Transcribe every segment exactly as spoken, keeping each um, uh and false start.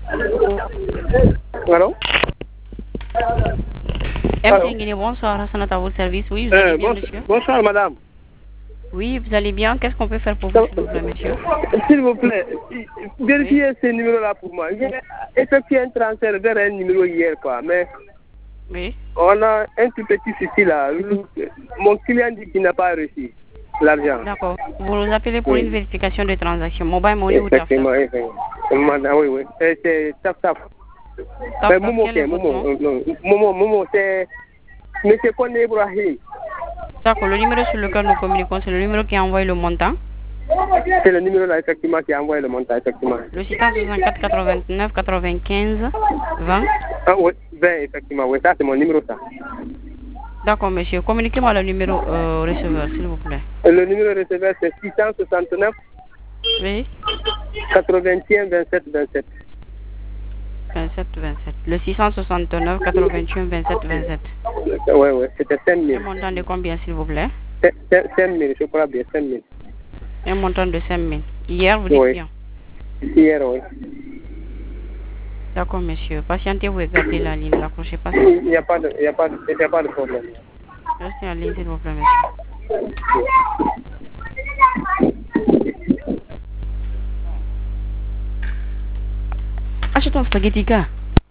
Allô? M C Nguini, bonsoir, Hassanat à votre service. Oui, vous allez euh, bien, bon, monsieur? Bonsoir, madame. Oui, vous allez bien. Qu'est-ce qu'on peut faire pour vous, s'il vous plaît, monsieur? S'il vous plaît, vérifiez Oui. ce numéro-là pour moi. J'ai effectué un transfert vers un numéro hier, quoi, mais Oui. on a un tout petit souci là. Mon client dit qu'il n'a pas reçu l'argent. D'accord. Vous nous appelez pour une Oui. vérification de transaction. Mobile money ou tap Effectivement, effectivement. Madame, oui, oui. Euh, C'est tap tap. tap? Mais Tap, Momo, quel est c'est votre Momo. nom? euh, non, Momo, Momo, c'est Monsieur Kone Ibrahim. D'accord. Le numéro sur lequel nous communiquons, c'est le numéro qui a envoyé le montant. C'est le numéro là, effectivement, qui a envoyé le montant, effectivement. Le six cent soixante-quatre quatre-vingt-neuf quatre-vingt-quinze vingt. Ah oui, vingt, effectivement, oui, ça c'est mon numéro, ça. D'accord, monsieur. Communiquez-moi le numéro euh, receveur, s'il vous plaît. Le numéro receveur, c'est six cent soixante-neuf Oui. quatre-vingt-un vingt-sept vingt-sept. vingt-sept vingt-sept. Le six cent soixante-neuf quatre-vingt-un vingt-sept vingt-sept. Oui, oui, c'était cinq Un mille. montant de combien, s'il vous plaît? cinq mille, je crois bien, cinq mille. Un montant de cinq mille. Hier, vous dites Oui. bien. Hier, oui. D'accord, monsieur. Patientez-vous et gardez la ligne. N'accrochez pas ça. Il n'y a pas de, il y a pas de, il y a pas de problème. Restez en ligne, s'il vous plaît, monsieur. Achète un spaghetti, gars.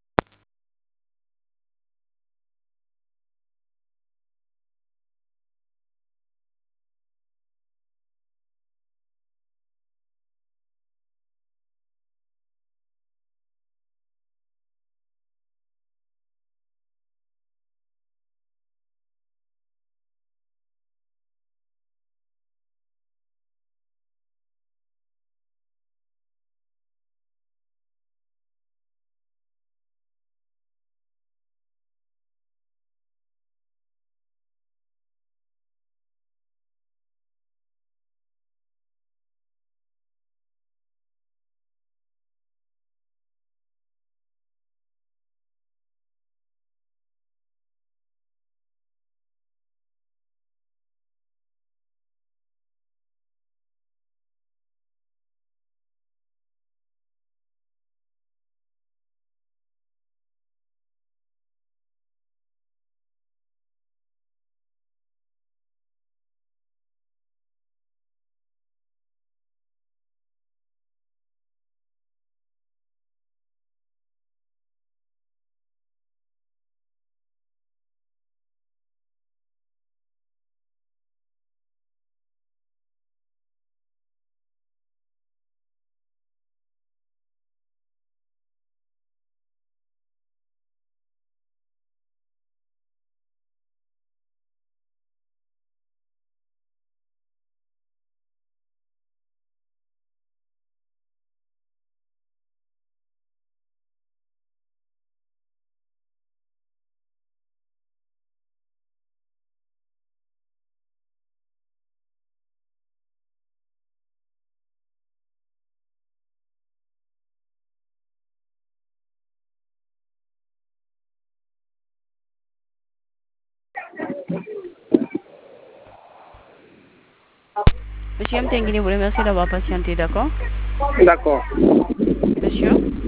Monsieur M. Nguini, vous remercie d'avoir patienté, d'accord? D'accord. Monsieur?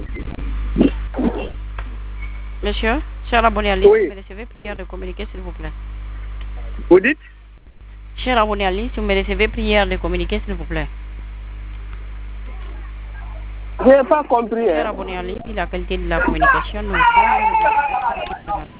Monsieur? Cher abonné à ligne, Oui. si vous me recevez, prière de communiquer, s'il vous plaît. Vous dites? Cher abonné à ligne, si vous me recevez, prière de communiquer, s'il vous plaît. Je n'ai pas compris. Cher Hein. abonné à ligne, la qualité de la communication, nous sommes